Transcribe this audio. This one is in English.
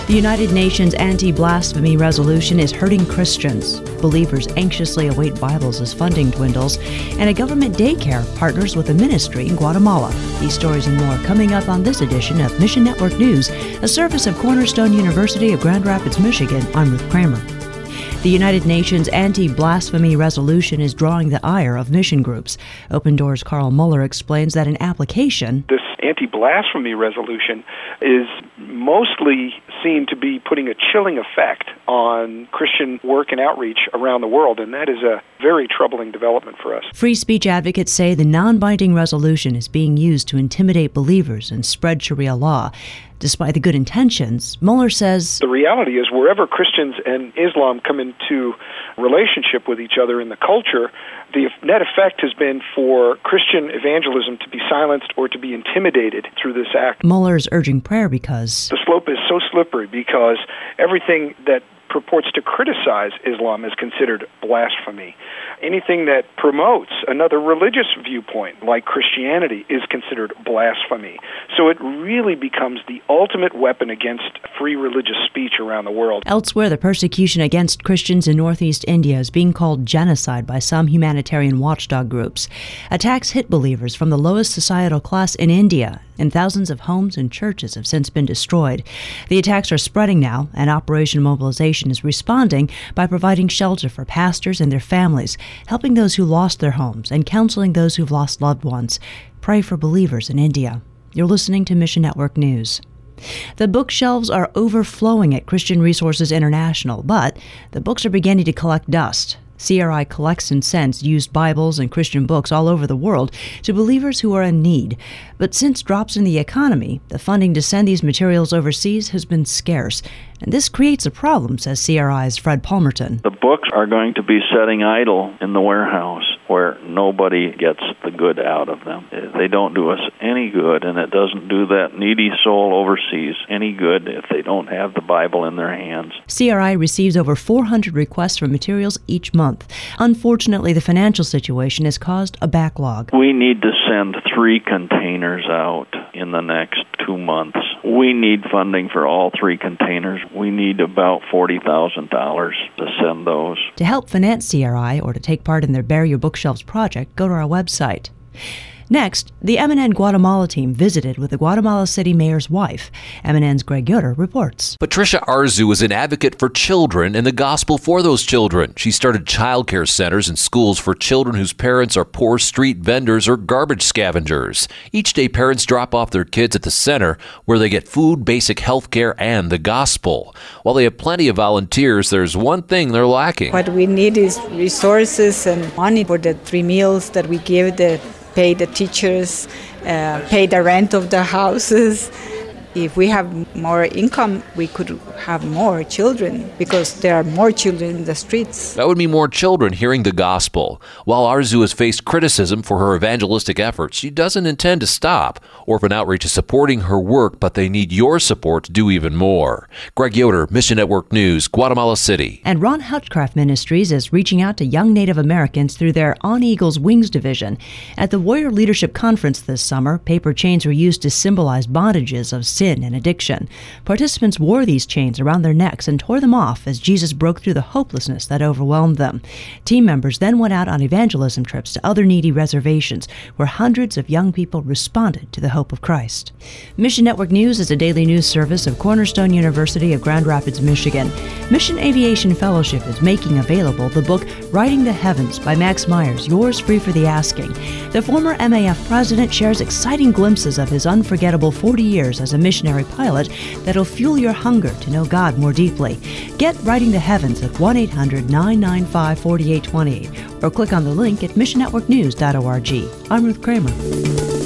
The United Nations anti-blasphemy resolution is hurting Christians. Believers anxiously await Bibles as funding dwindles, and a government daycare partners with a ministry in Guatemala. These stories and more coming up on this edition of Mission Network News, a service of Cornerstone University of Grand Rapids, Michigan. I'm Ruth Kramer. The United Nations anti-blasphemy resolution is drawing the ire of mission groups. Open Doors' Carl Muller explains that an application, this anti-blasphemy resolution, is mostly seen to be putting a chilling effect on Christian work and outreach around the world, and that is a very troubling development for us. Free speech advocates say the non-binding resolution is being used to intimidate believers and spread Sharia law. Despite the good intentions, Muller says, the reality is wherever Christians and Islam come into relationship with each other in the culture, the net effect has been for Christian evangelism to be silenced or to be intimidated through this act. Muller is urging prayer because the slope is so slippery, because everything that purports to criticize Islam is considered blasphemy. Anything that promotes another religious viewpoint, like Christianity, is considered blasphemy. So it really becomes the ultimate weapon against free religious speech around the world. Elsewhere, the persecution against Christians in northeast India is being called genocide by some humanitarian watchdog groups. Attacks hit believers from the lowest societal class in India, and thousands of homes and churches have since been destroyed. The attacks are spreading now, and Operation Mobilization is responding by providing shelter for pastors and their families, helping those who lost their homes and counseling those who've lost loved ones. Pray for believers in India. You're listening to Mission Network News. The bookshelves are overflowing at Christian Resources International, but the books are beginning to collect dust. CRI collects and sends used Bibles and Christian books all over the world to believers who are in need. But since drops in the economy, the funding to send these materials overseas has been scarce. And this creates a problem, says CRI's Fred Palmerton. The books are going to be setting idle in the warehouse where nobody gets the good out of them. They don't do us any good, and it doesn't do that needy soul overseas any good if they don't have the Bible in their hands. CRI receives over 400 requests for materials each month. Unfortunately, the financial situation has caused a backlog. We need to send 3 containers out in the next 2 months. We need funding for all 3 containers. We need about $40,000 to send those. To help finance CRI or to take part in their Bare Your Bookshelves project, go to our website. Next, the MNN Guatemala team visited with the Guatemala City mayor's wife. MNN's Greg Yoder reports. Patricia Arzu is an advocate for children and the gospel for those children. She started child care centers and schools for children whose parents are poor street vendors or garbage scavengers. Each day, parents drop off their kids at the center where they get food, basic health care, and the gospel. While they have plenty of volunteers, there's one thing they're lacking. What we need is resources and money for the 3 meals that we give, pay the teachers, pay the rent of the houses. If we have more income, we could have more children because there are more children in the streets. That would mean more children hearing the gospel. While Arzu has faced criticism for her evangelistic efforts, she doesn't intend to stop. Orphan Outreach is supporting her work, but they need your support to do even more. Greg Yoder, Mission Network News, Guatemala City. And Ron Hutchcraft Ministries is reaching out to young Native Americans through their On Eagle's Wings division. At the Warrior Leadership Conference this summer, paper chains were used to symbolize bondages of sin and addiction. Participants wore these chains around their necks and tore them off as Jesus broke through the hopelessness that overwhelmed them. Team members then went out on evangelism trips to other needy reservations where hundreds of young people responded to the hope of Christ. Mission Network News is a daily news service of Cornerstone University of Grand Rapids, Michigan. Mission Aviation Fellowship is making available the book Riding the Heavens by Max Myers, yours free for the asking. The former MAF president shares exciting glimpses of his unforgettable 40 years as a missionary pilot that'll fuel your hunger to know God more deeply. Get Riding the Heavens at 1-800-995-4828 or click on the link at missionnetworknews.org. I'm Ruth Kramer.